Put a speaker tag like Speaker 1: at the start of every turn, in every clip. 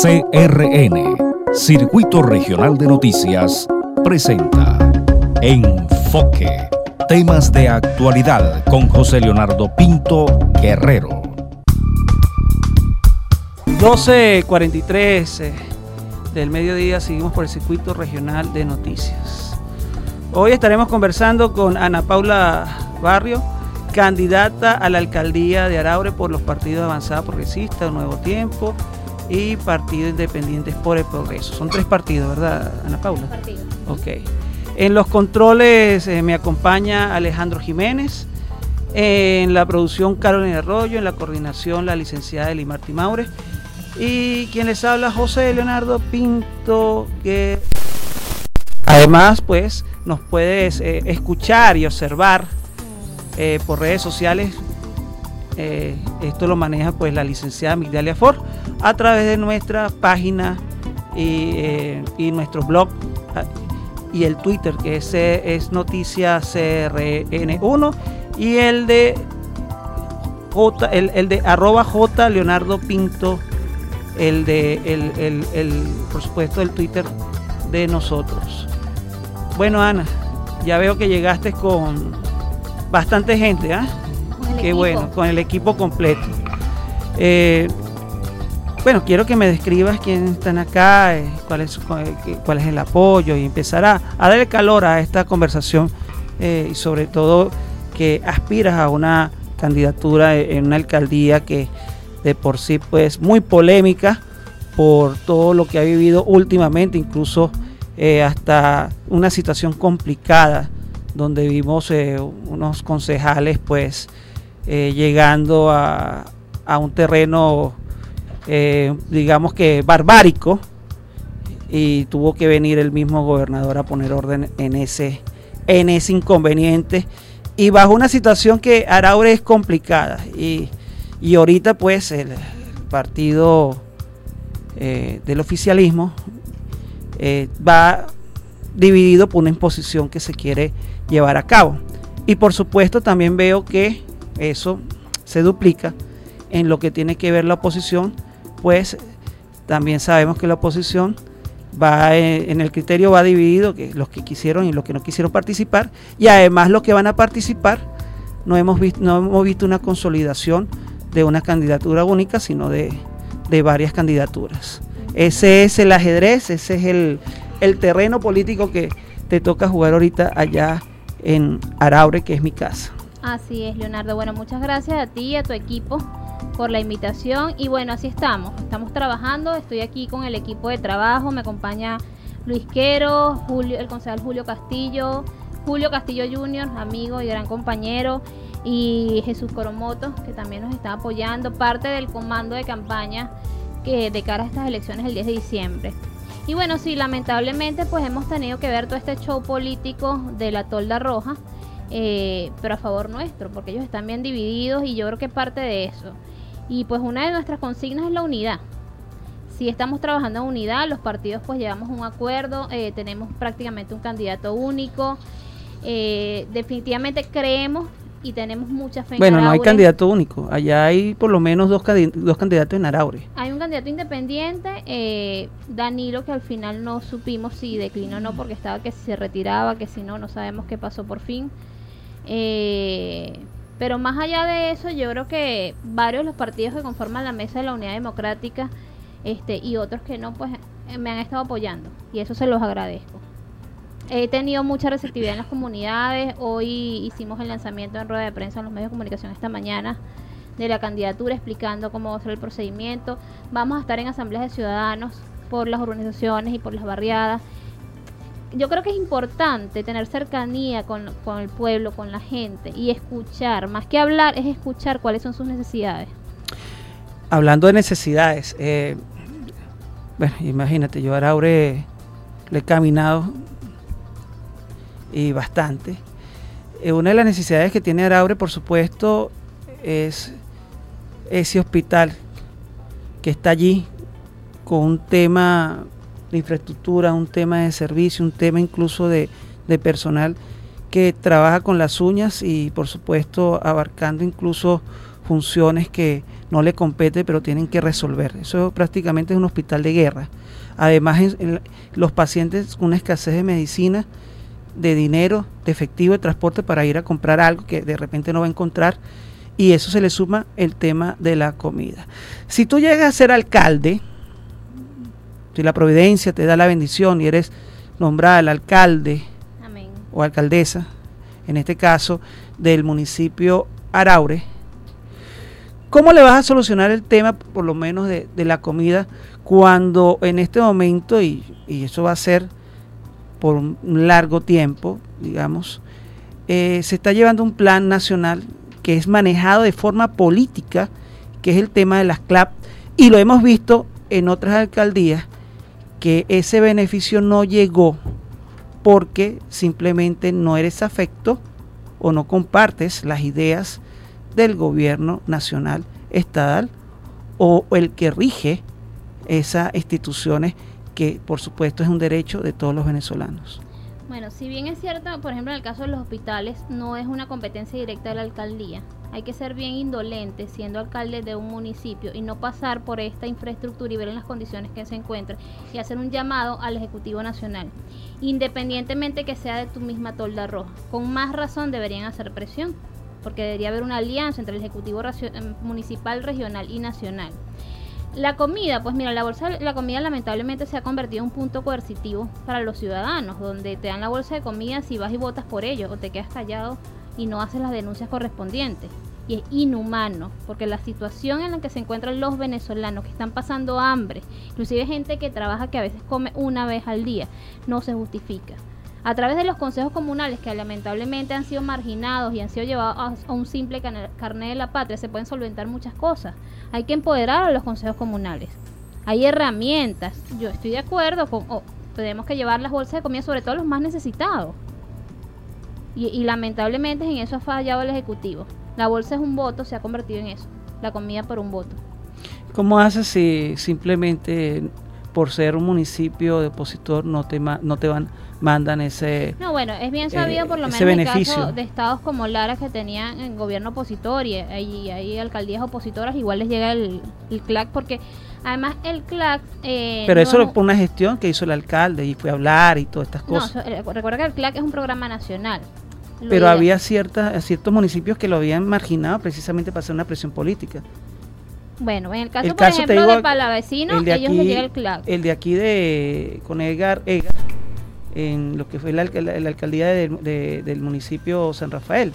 Speaker 1: CRN, Circuito Regional de Noticias, presenta Enfoque. Temas de actualidad con José Leonardo Pinto Guerrero.
Speaker 2: 12:43 del mediodía, seguimos por el Circuito Regional de Noticias. Hoy estaremos conversando con Ana Paula Barrio, candidata a la alcaldía de Araure por los partidos Avanzada Progresista, Nuevo Tiempo y Partido Independientes por el Progreso. Son 3 partidos, ¿verdad, Ana Paula?
Speaker 3: Partidos.
Speaker 2: Ok. En los controles me acompaña Alejandro Jiménez, en la producción Carolina Arroyo, en la coordinación la licenciada Elimar Timaure y quien les habla José Leonardo Pinto, que además pues nos puedes escuchar y observar por redes sociales. Esto lo maneja pues la licenciada Migdalia Ford a través de nuestra página y nuestro blog y el Twitter, que es Noticia CRN1, y el de @J Leonardo Pinto, por supuesto el Twitter de nosotros. Bueno, Ana, ya veo que llegaste con bastante gente, ¿ah? Qué bueno, con el equipo completo. Bueno, quiero que me describas quiénes están acá, cuál es el apoyo, y empezar a darle calor a esta conversación, y sobre todo que aspiras a una candidatura en una alcaldía que de por sí pues muy polémica por todo lo que ha vivido últimamente, incluso hasta una situación complicada donde vimos unos concejales pues llegando a un terreno digamos que barbárico, y tuvo que venir el mismo gobernador a poner orden en ese inconveniente, y bajo una situación que Araure es complicada, y ahorita pues el partido del oficialismo va dividido por una imposición que se quiere llevar a cabo, y por supuesto también veo que eso se duplica en lo que tiene que ver la oposición, pues también sabemos que la oposición va en el criterio va dividido, que los que quisieron y los que no quisieron participar, y además los que van a participar no hemos visto una consolidación de una candidatura única, sino de varias candidaturas. Ese es el ajedrez, ese es el terreno político que te toca jugar ahorita allá en Araure, que es mi casa.
Speaker 3: Así es, Leonardo. Bueno, muchas gracias a ti y a tu equipo por la invitación, y bueno, así estamos trabajando. Estoy aquí con el equipo de trabajo, me acompaña Luis Quero, el concejal Julio Castillo Jr., amigo y gran compañero, y Jesús Coromoto, que también nos está apoyando, parte del comando de campaña que de cara a estas elecciones el 10 de diciembre. Y bueno, sí, lamentablemente pues hemos tenido que ver todo este show político de la tolda roja, pero a favor nuestro, porque ellos están bien divididos, y yo creo que parte de eso. Y pues una de nuestras consignas es la unidad. Si estamos trabajando en unidad, los partidos pues llevamos un acuerdo, tenemos prácticamente un candidato único, definitivamente creemos y tenemos mucha fe en
Speaker 2: Bueno,
Speaker 3: Araure.
Speaker 2: no hay candidato único, allá hay por lo menos dos candidatos en Araure.
Speaker 3: Hay un candidato independiente, Danilo, que al final no supimos si declinó o no, porque estaba que si se retiraba, que si no sabemos qué pasó por fin. Pero más allá de eso, yo creo que varios de los partidos que conforman la mesa de la Unidad Democrática, y otros que no, pues me han estado apoyando, y eso se los agradezco. He tenido mucha receptividad en las comunidades. Hoy hicimos el lanzamiento en rueda de prensa en los medios de comunicación esta mañana de la candidatura, explicando cómo va a ser el procedimiento. Vamos a estar en asambleas de ciudadanos por las organizaciones y por las barriadas. Yo creo que es importante tener cercanía con el pueblo, con la gente, y escuchar, más que hablar, es escuchar cuáles son sus necesidades.
Speaker 2: Hablando de necesidades, bueno, imagínate, yo a Araure le he caminado y bastante. Una de las necesidades que tiene Araure, por supuesto, es ese hospital que está allí, con un tema de infraestructura, un tema de servicio, un tema incluso de personal que trabaja con las uñas, y por supuesto abarcando incluso funciones que no le compete, pero tienen que resolver. Eso prácticamente es un hospital de guerra. Además, los pacientes con una escasez de medicina, de dinero, de efectivo, de transporte para ir a comprar algo que de repente no va a encontrar, y eso se le suma el tema de la comida. Si tú llegas a ser alcalde, si la providencia te da la bendición y eres nombrada el alcalde,
Speaker 3: Amén,
Speaker 2: o alcaldesa, en este caso del municipio Araure, ¿cómo le vas a solucionar el tema, por lo menos de la comida, cuando en este momento, y eso va a ser por un largo tiempo, digamos, se está llevando un plan nacional que es manejado de forma política, que es el tema de las CLAP, y lo hemos visto en otras alcaldías, que ese beneficio no llegó porque simplemente no eres afecto o no compartes las ideas del gobierno nacional, estatal o el que rige esas instituciones que por supuesto es un derecho de todos los venezolanos.
Speaker 3: Bueno, si bien es cierto, por ejemplo, en el caso de los hospitales, no es una competencia directa de la alcaldía. Hay que ser bien indolente siendo alcalde de un municipio y no pasar por esta infraestructura y ver en las condiciones que se encuentra y hacer un llamado al Ejecutivo Nacional, independientemente que sea de tu misma tolda roja. Con más razón deberían hacer presión, porque debería haber una alianza entre el Ejecutivo municipal, regional y nacional. La comida, pues mira, la comida lamentablemente se ha convertido en un punto coercitivo para los ciudadanos, donde te dan la bolsa de comida si vas y votas por ello o te quedas callado y no haces las denuncias correspondientes. Y es inhumano, porque la situación en la que se encuentran los venezolanos que están pasando hambre, inclusive gente que trabaja que a veces come una vez al día, no se justifica. A través de los consejos comunales que lamentablemente han sido marginados y han sido llevados a un simple carné de la patria, se pueden solventar muchas cosas. Hay que empoderar a los consejos comunales. Hay herramientas. Yo estoy de acuerdo con tenemos que llevar las bolsas de comida, sobre todo a los más necesitados. Y lamentablemente en eso ha fallado el Ejecutivo. La bolsa es un voto, se ha convertido en eso. La comida por un voto.
Speaker 2: ¿Cómo haces si simplemente por ser un municipio de opositor no te mandan ese
Speaker 3: No, bueno, es bien sabido por lo menos en el caso de estados como Lara, que tenían en gobierno opositor y hay alcaldías opositoras, igual les llega el CLAC, porque además el CLAC
Speaker 2: pero eso es por una gestión que hizo el alcalde y fue a hablar y todas estas cosas.
Speaker 3: No, recuerda que el CLAC es un programa nacional.
Speaker 2: Pero había ciertos municipios que lo habían marginado precisamente para hacer una presión política.
Speaker 3: Bueno, en el caso por ejemplo de Palavecino, ellos les llega el CLAC.
Speaker 2: El de aquí con Edgar, en lo que fue la alcaldía del municipio San Rafael.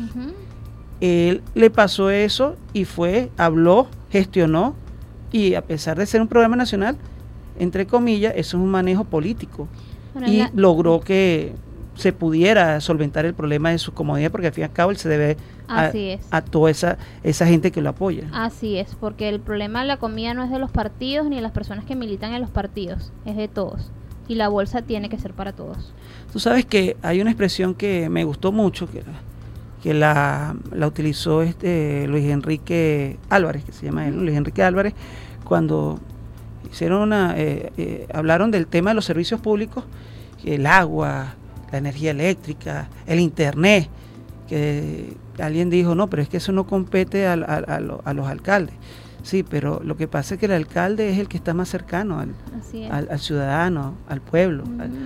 Speaker 2: Él le pasó eso y habló, gestionó, y a pesar de ser un programa nacional, entre comillas, eso es un manejo político. Bueno, y logró que se pudiera solventar el problema de su comodidad, porque al fin y al cabo él se debe a toda esa gente que lo apoya.
Speaker 3: Así es, porque el problema de la comida no es de los partidos ni de las personas que militan en los partidos, es de todos. Y la bolsa tiene que ser para todos.
Speaker 2: Tú sabes que hay una expresión que me gustó mucho, que la utilizó Luis Enrique Álvarez, que se llama él, Luis Enrique Álvarez, cuando hicieron hablaron del tema de los servicios públicos, el agua, la energía eléctrica, el internet, que alguien dijo, no, pero es que eso no compete a los alcaldes. Sí, pero lo que pasa es que el alcalde es el que está más cercano al ciudadano, al pueblo,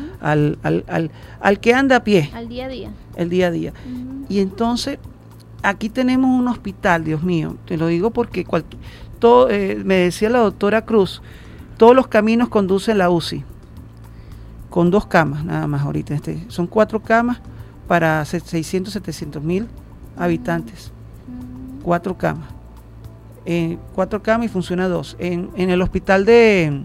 Speaker 2: al que anda a pie.
Speaker 3: Al día a día.
Speaker 2: El día a día. Y entonces, aquí tenemos un hospital, Dios mío, te lo digo porque me decía la doctora Cruz, todos los caminos conducen a la UCI, con 2 camas nada más ahorita. Son 4 camas para 600, 700 mil habitantes. 4 camas. 4 camas y funciona 2. En el hospital de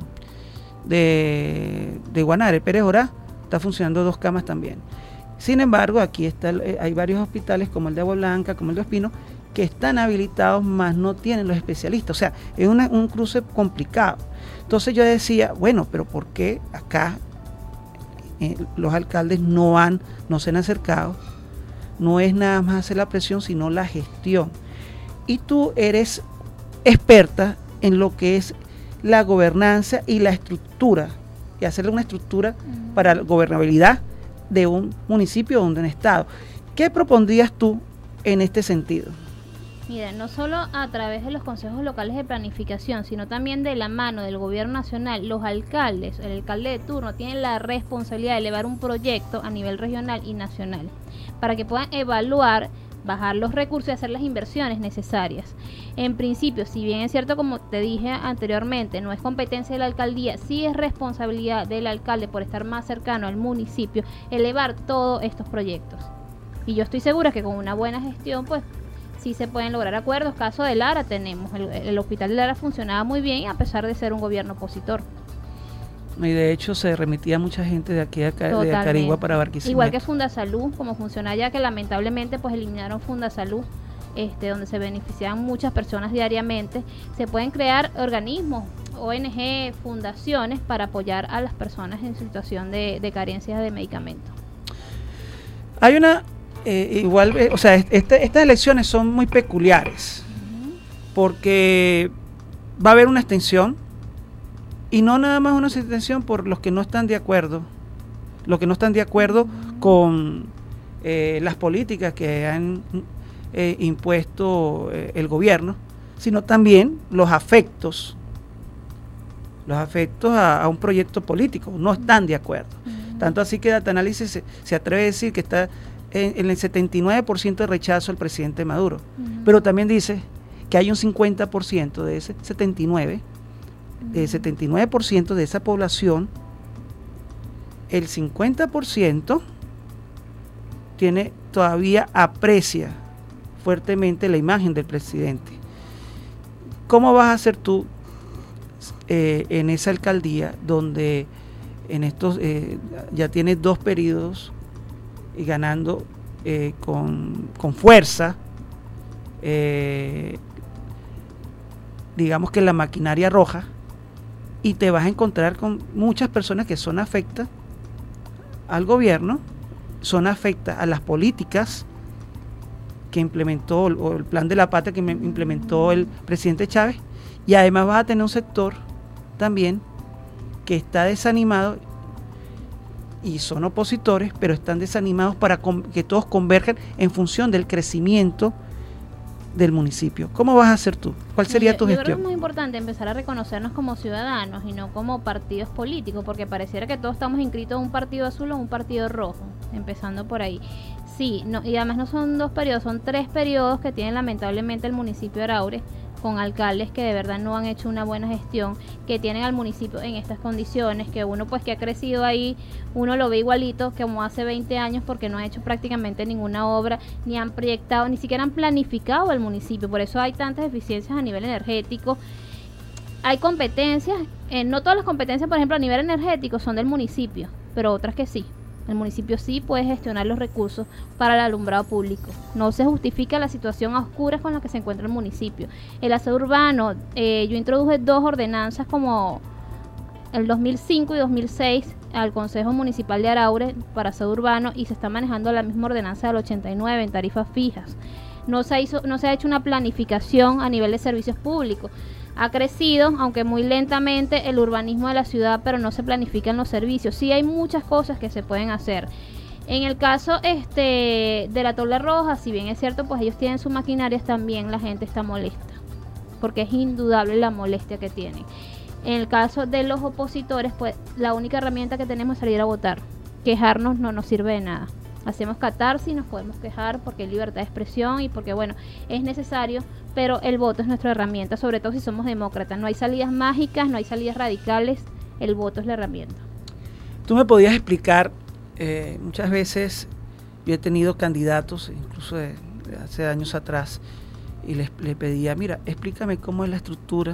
Speaker 2: Guanare, Pérez Orá, está funcionando 2 camas también. Sin embargo, aquí hay varios hospitales como el de Agua Blanca, como el de Ospino, que están habilitados, más no tienen los especialistas. O sea, es un cruce complicado. Entonces yo decía, bueno, pero ¿por qué acá los alcaldes no se han acercado? No es nada más hacer la presión, sino la gestión. Y tú eres experta en lo que es la gobernanza y la estructura, y hacerle una estructura para la gobernabilidad de un municipio o de un estado. ¿Qué propondrías tú en este sentido?
Speaker 3: Mira, no solo a través de los consejos locales de planificación, sino también de la mano del gobierno nacional, los alcaldes, el alcalde de turno, tienen la responsabilidad de elevar un proyecto a nivel regional y nacional para que puedan evaluar, bajar los recursos y hacer las inversiones necesarias. En principio, si bien es cierto, como te dije anteriormente, no es competencia de la alcaldía, sí es responsabilidad del alcalde por estar más cercano al municipio, elevar todos estos proyectos. Y yo estoy segura que con una buena gestión, pues, sí se pueden lograr acuerdos. Caso de Lara tenemos, el hospital de Lara funcionaba muy bien a pesar de ser un gobierno opositor.
Speaker 2: Y de hecho se remitía mucha gente de aquí de Acarigua para Barquisimeto.
Speaker 3: Igual que Fundasalud, como funciona allá, que lamentablemente pues eliminaron Fundasalud, donde se beneficiaban muchas personas diariamente. Se pueden crear organismos, ONG, fundaciones para apoyar a las personas en situación de carencias de medicamentos.
Speaker 2: Hay una o sea, estas elecciones son muy peculiares, porque va a haber una extensión, y no nada más una extensión por los que no están de acuerdo, con las políticas que han impuesto el gobierno, sino también los afectos a un proyecto político, no están de acuerdo. Tanto así que Data Análisis se atreve a decir que está en el 79% de rechazo al presidente Maduro, pero también dice que hay un 50% de ese 79% de esa población, el 50% todavía aprecia fuertemente la imagen del presidente. ¿Cómo vas a hacer tú en esa alcaldía donde en estos ya tienes 2 periodos y ganando con fuerza, digamos que la maquinaria roja, y te vas a encontrar con muchas personas que son afectas al gobierno, son afectas a las políticas que implementó, o el plan de la patria que implementó el presidente Chávez, y además vas a tener un sector también que está desanimado, y son opositores, pero están desanimados para que todos converjan en función del crecimiento del municipio. ¿Cómo vas a hacer tú? ¿Cuál sería tu gestión?
Speaker 3: Yo creo que es muy importante empezar a reconocernos como ciudadanos y no como partidos políticos, porque pareciera que todos estamos inscritos en un partido azul o un partido rojo, empezando por ahí. Sí, no, y además no son 2 periodos, son 3 periodos que tiene lamentablemente el municipio de Araure, con alcaldes que de verdad no han hecho una buena gestión, que tienen al municipio en estas condiciones, que uno pues que ha crecido ahí, uno lo ve igualito que como hace 20 años, porque no ha hecho prácticamente ninguna obra, ni han proyectado, ni siquiera han planificado el municipio. Por eso hay tantas deficiencias a nivel energético. Hay competencias, no todas las competencias, por ejemplo, a nivel energético son del municipio, pero otras que sí. El municipio sí puede gestionar los recursos para el alumbrado público. No se justifica la situación a oscuras con la que se encuentra el municipio. El aseo urbano, yo introduje 2 ordenanzas como el 2005 y 2006 al Consejo Municipal de Araure para aseo urbano, y se está manejando la misma ordenanza del 89 en tarifas fijas. No se ha hecho una planificación a nivel de servicios públicos. Ha crecido, aunque muy lentamente, el urbanismo de la ciudad, pero no se planifican los servicios. Sí hay muchas cosas que se pueden hacer. En el caso de la Tabla Roja, si bien es cierto, pues ellos tienen sus maquinarias, también la gente está molesta, porque es indudable la molestia que tienen. En el caso de los opositores, pues la única herramienta que tenemos es salir a votar. Quejarnos no nos sirve de nada. Hacemos catarsis, nos podemos quejar porque hay libertad de expresión y porque, bueno, es necesario, pero el voto es nuestra herramienta, sobre todo si somos demócratas. No hay salidas mágicas, no hay salidas radicales, el voto es la herramienta.
Speaker 2: ¿Tú me podías explicar? Muchas veces yo he tenido candidatos, incluso de hace años atrás, y le pedía, mira, explícame cómo es la estructura,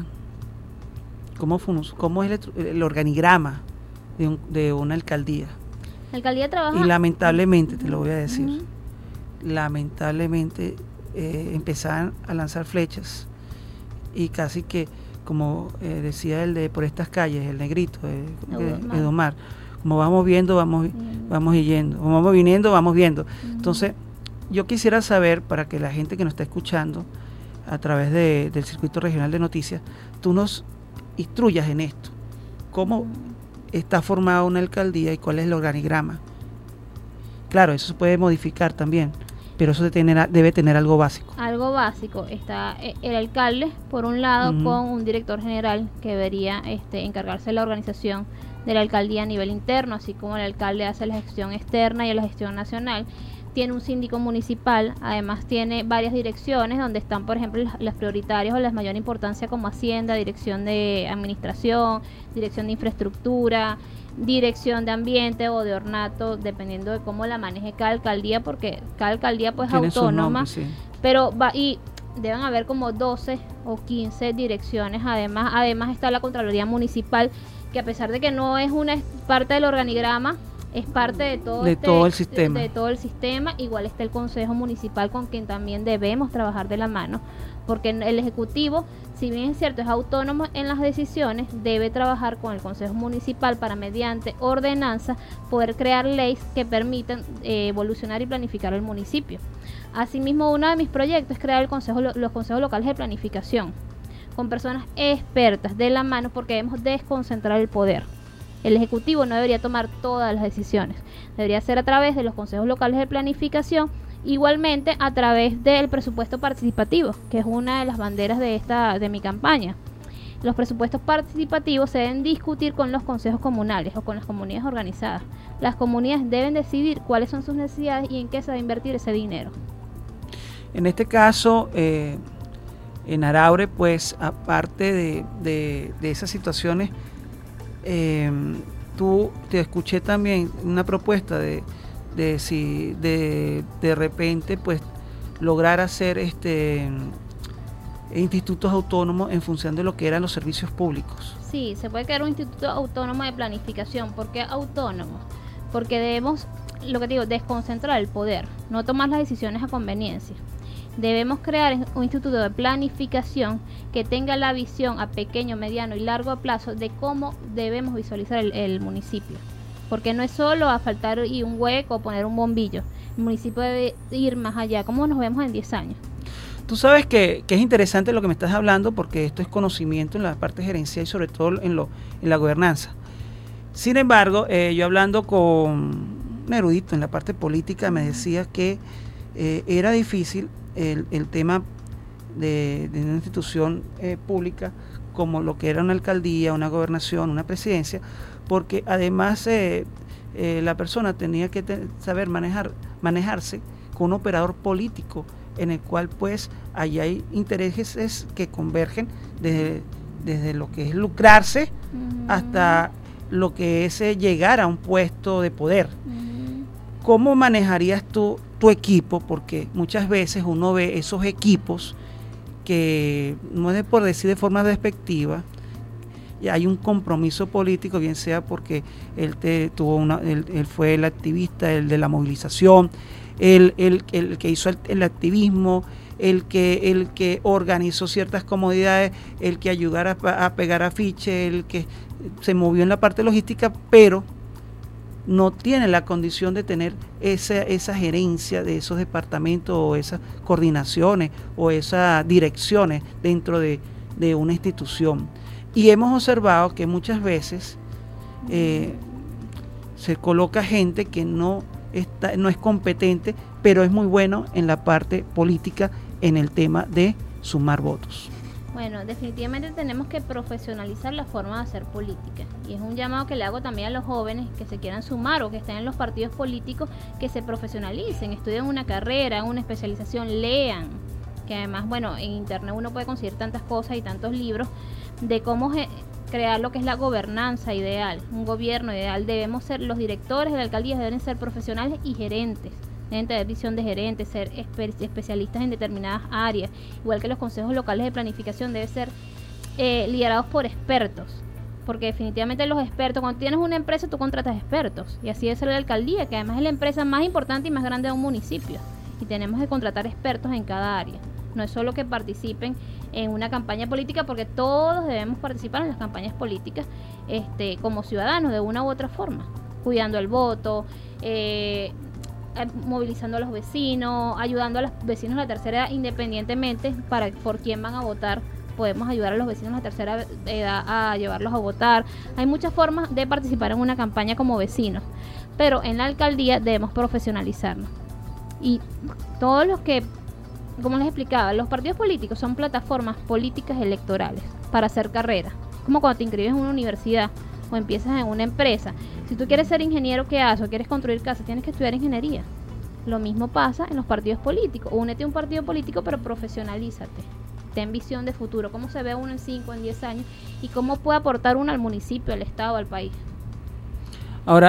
Speaker 2: cómo es el organigrama de una alcaldía.
Speaker 3: La alcaldía trabaja.
Speaker 2: Y lamentablemente, te lo voy a decir, lamentablemente empezaban a lanzar flechas, y casi que, como decía el de por estas calles, el negrito, Edomar, como vamos viendo, vamos yendo, como vamos viniendo, vamos viendo. Entonces, yo quisiera saber, para que la gente que nos está escuchando a través del Circuito Regional de Noticias, tú nos instruyas en esto. ¿Cómo está formada una alcaldía y cuál es el organigrama? Claro, eso se puede modificar también. Pero eso debe tener algo básico.
Speaker 3: Algo básico. Está el alcalde, por un lado, con un director general que debería encargarse de la organización de la alcaldía a nivel interno, así como el alcalde hace la gestión externa y la gestión nacional. Tiene un síndico municipal, además tiene varias direcciones donde están, por ejemplo, las prioritarias o las de mayor importancia como Hacienda, Dirección de Administración, Dirección de Infraestructura, Dirección de Ambiente o de Ornato, dependiendo de cómo la maneje cada alcaldía, porque cada alcaldía pues es autónoma,
Speaker 2: nombre, sí.
Speaker 3: Pero y deben haber como 12 o 15 direcciones. Además está la Contraloría Municipal, que a pesar de que no es una parte del organigrama, es parte de todo
Speaker 2: el sistema.
Speaker 3: De todo el sistema. Igual está el Consejo Municipal, con quien también debemos trabajar de la mano, porque el Ejecutivo, si bien es cierto, es autónomo en las decisiones, debe trabajar con el Consejo Municipal para, mediante ordenanza, poder crear leyes que permitan evolucionar y planificar el municipio. Asimismo, uno de mis proyectos es crear los consejos locales de planificación, con personas expertas de la mano, porque debemos desconcentrar el poder. El Ejecutivo no debería tomar todas las decisiones, debería ser a través de los consejos locales de planificación, igualmente a través del presupuesto participativo, que es una de las banderas de mi campaña. Los presupuestos participativos se deben discutir con los consejos comunales o con las comunidades organizadas. Las comunidades deben decidir cuáles son sus necesidades y en qué se va a invertir ese dinero.
Speaker 2: En este caso, en Araure, pues aparte de esas situaciones, te escuché también una propuesta de si de repente pues lograr hacer institutos autónomos en función de lo que eran los servicios públicos.
Speaker 3: Sí, se puede crear un instituto autónomo de planificación. ¿Por qué autónomo? Porque debemos, lo que te digo, desconcentrar el poder, no tomar las decisiones a conveniencia. Debemos crear un instituto de planificación que tenga la visión a pequeño, mediano y largo plazo de cómo debemos visualizar el municipio. Porque no es solo asfaltar y un hueco o poner un bombillo. El municipio debe ir más allá. ¿Cómo nos vemos en 10 años?
Speaker 2: Tú sabes que es interesante lo que me estás hablando, porque esto es conocimiento en la parte gerencial y sobre todo en la gobernanza. Sin embargo, yo hablando con un erudito en la parte política, me decía que era difícil el tema de una institución pública como lo que era una alcaldía, una gobernación, una presidencia, porque además la persona tenía que saber manejarse con un operador político, en el cual pues allí hay intereses que convergen desde lo que es lucrarse hasta lo que es llegar a un puesto de poder. ¿Cómo manejarías tú tu equipo? Porque muchas veces uno ve esos equipos que, no es por decir de forma despectiva, y hay un compromiso político, bien sea porque él fue el activista, el de la movilización, el que hizo el activismo, el que organizó ciertas comodidades, el que ayudara a pegar afiches, el que se movió en la parte logística, pero no tiene la condición de tener esa gerencia de esos departamentos o esas coordinaciones o esas direcciones dentro de una institución. Y hemos observado que muchas veces se coloca gente que no es competente, pero es muy bueno en la parte política, en el tema de sumar votos.
Speaker 3: Bueno, definitivamente tenemos que profesionalizar la forma de hacer política, y es un llamado que le hago también a los jóvenes que se quieran sumar o que estén en los partidos políticos, que se profesionalicen, estudien una carrera, una especialización, lean, que además, bueno, en internet uno puede conseguir tantas cosas y tantos libros de cómo crear lo que es la gobernanza ideal, un gobierno ideal. Debemos ser, los directores de la alcaldía deben ser profesionales y gerentes, deben tener visión de gerentes, ser especialistas en determinadas áreas, igual que los consejos locales de planificación deben ser liderados por expertos, porque definitivamente los expertos, cuando tienes una empresa tú contratas expertos, y así debe ser la alcaldía, que además es la empresa más importante y más grande de un municipio, y tenemos que contratar expertos en cada área. No es solo que participen en una campaña política, porque todos debemos participar en las campañas políticas como ciudadanos de una u otra forma, cuidando el voto, movilizando a los vecinos, ayudando a los vecinos de la tercera edad, independientemente por quién van a votar. Podemos ayudar a los vecinos de la tercera edad a llevarlos a votar. Hay muchas formas de participar en una campaña como vecinos, pero en la alcaldía debemos profesionalizarnos. Y todos los que, como les explicaba, los partidos políticos son plataformas políticas electorales para hacer carrera. Como cuando te inscribes en una universidad o empiezas en una empresa. Si tú quieres ser ingeniero, ¿qué haces? O quieres construir casas, tienes que estudiar ingeniería. Lo mismo pasa en los partidos políticos. Únete a un partido político, pero profesionalízate. Ten visión de futuro. ¿Cómo se ve uno en 5, en 10 años? Y cómo puede aportar uno al municipio, al estado, al país.
Speaker 2: Ahora,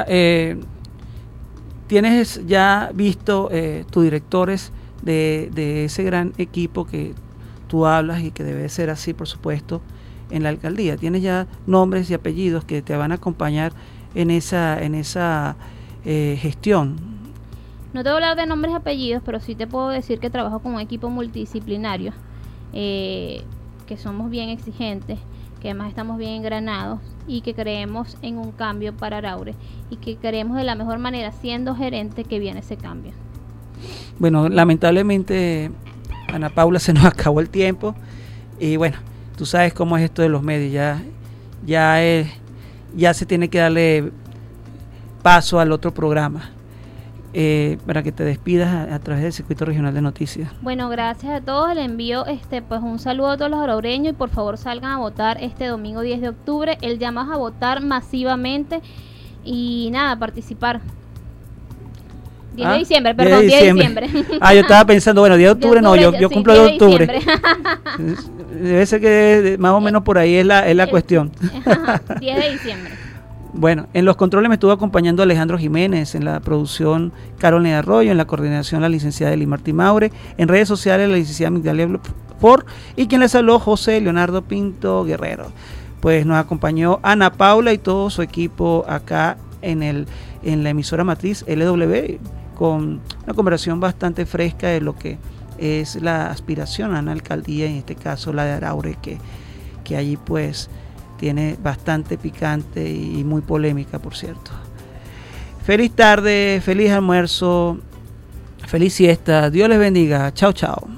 Speaker 2: ¿tienes ya visto tus directores de ese gran equipo que tú hablas y que debe ser así, por supuesto, en la alcaldía? ¿Tienes ya nombres y apellidos que te van a acompañar en esa gestión?
Speaker 3: No te voy a hablar de nombres y apellidos, pero sí te puedo decir que trabajo con un equipo multidisciplinario, que somos bien exigentes, que además estamos bien engranados y que creemos en un cambio para Araure y que queremos de la mejor manera, siendo gerente, que viene ese cambio.
Speaker 2: Bueno, lamentablemente, Ana Paula, se nos acabó el tiempo y bueno, tú sabes cómo es esto de los medios, ya se tiene que darle paso al otro programa. Para que te despidas a través del Circuito Regional de Noticias.
Speaker 3: Bueno, gracias a todos. Le envío pues un saludo a todos los araureños y por favor salgan a votar este domingo 10 de octubre. El llamado a votar masivamente y nada, participar. 10 de diciembre, perdón, 10 de diciembre.
Speaker 2: Yo estaba pensando, bueno, 10 de octubre, no, yo cumplo de octubre. Debe ser que más o menos por ahí es la cuestión.
Speaker 3: 10 de diciembre.
Speaker 2: Bueno, en los controles me estuvo acompañando Alejandro Jiménez, en la producción Carolina Arroyo, en la coordinación la licenciada Eli Martí Maure, en redes sociales la licenciada Migdalia Ford y quien les habló José Leonardo Pinto Guerrero. Pues nos acompañó Ana Paula y todo su equipo acá en la emisora matriz LW con una conversación bastante fresca de lo que es la aspiración a una alcaldía, en este caso la de Araure, que allí pues tiene bastante picante y muy polémica, por cierto. Feliz tarde, feliz almuerzo, feliz siesta. Dios les bendiga. Chao, chao.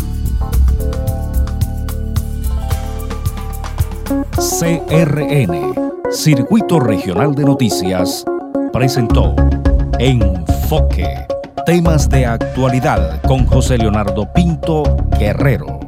Speaker 1: CRN, Circuito Regional de Noticias, presentó Enfoque, temas de actualidad con José Leonardo Pinto Guerrero.